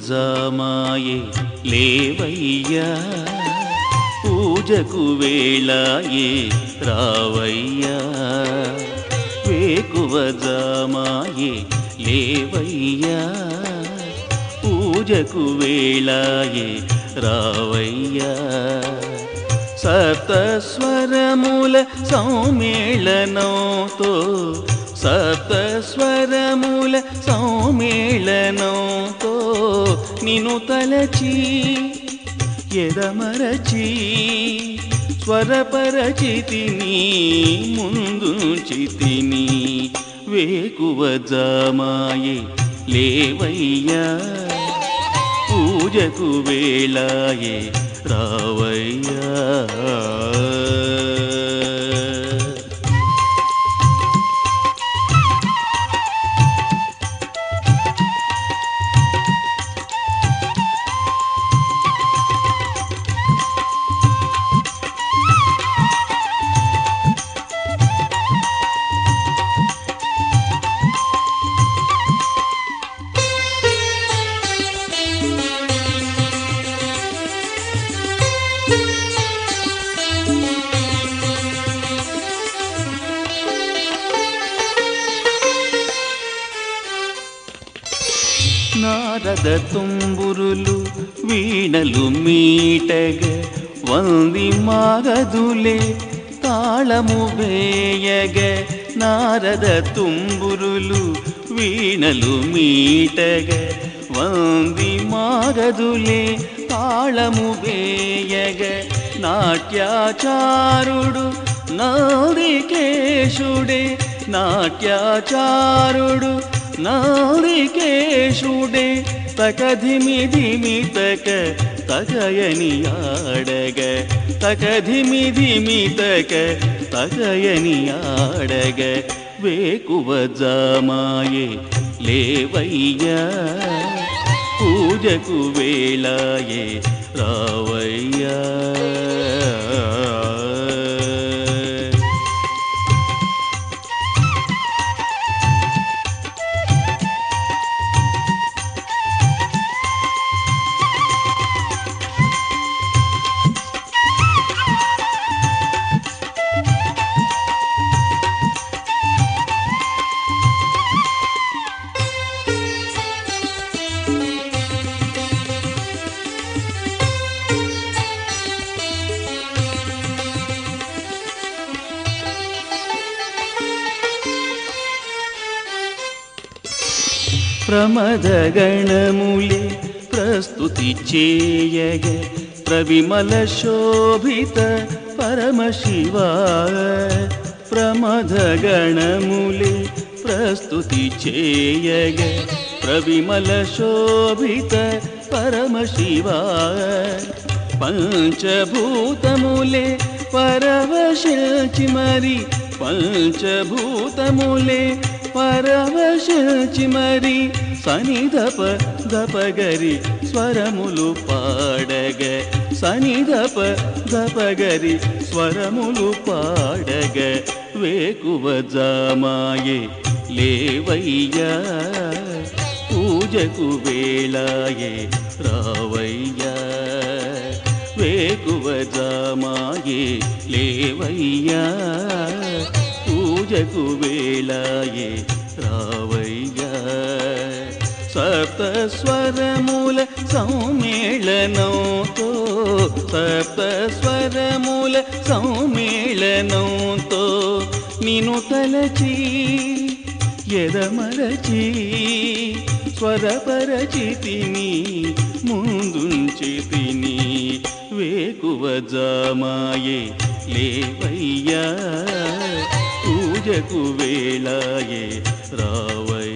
జామాయే లేవయ్యా, పూజకు వేళాయే రావయ్యా. వేకువ జామాయే లేవయ్యా, పూజకు వేళాయే రావయ్యా. సప్తస్వరముల సౌమేళనంతో, సప్తస్వరముల సౌమేళనంతో నిన్ను తలచి ఎదమరచి స్వరపరచితిని ముందుంచితిని. వేకువ జామాయే లేవయ్యా, పూజకు వేళాయే రావయ్యా. నారద తుంబురులు వీణలు మీటగ వంది మాగదులే తాళము వేయగ. నారద తుంబురులు వీణలు మీటగ వంది మాగదులే తాళము వేయగ. నాట్యాచారుడు నాదికేశుడే, నాట్యాచారుడు నాదికేశుడే తకధిమిధిమి తక తగయని ఆడగ. తకధిమిధిమి తక తగయని ఆడగ. వేకువ జామాయే లేవయ్యా, పూజకు వేళాయే రావయ్యా. ప్రమదగణములే ప్రస్తుతి చేయగ. ప్రవిమల శోభిత పరమశివ, ప్రమదగణములే ప్రస్తుతి చేయగ. ప్రవిమల శోభిత పరమశివ, పంచభూతములే పరవశిల్చి మరి, పంచభూతములే పరవశిల్చి మరి సనిదప దపగరి స్వరములు పాడగ. సనిదప దపగరి స్వరములు పాడగ. వేకువ జామాయే లేవయ్యా, పూజకు వేళాయే రావయ్యా. వేకువ జామాయే లేవయ్యా, పూజకు వేళాయే రావయ్యా. సప్తస్వరముల సౌమేళనంతో, సప్తస్వరముల సౌమేళనంతో నిన్ను తలచి ఎదమరచి స్వరపరచితిని ముందుంచితిని. వేకువ జామాయే లేవయ్యా, పూజకు వేళాయే రావయ్యా.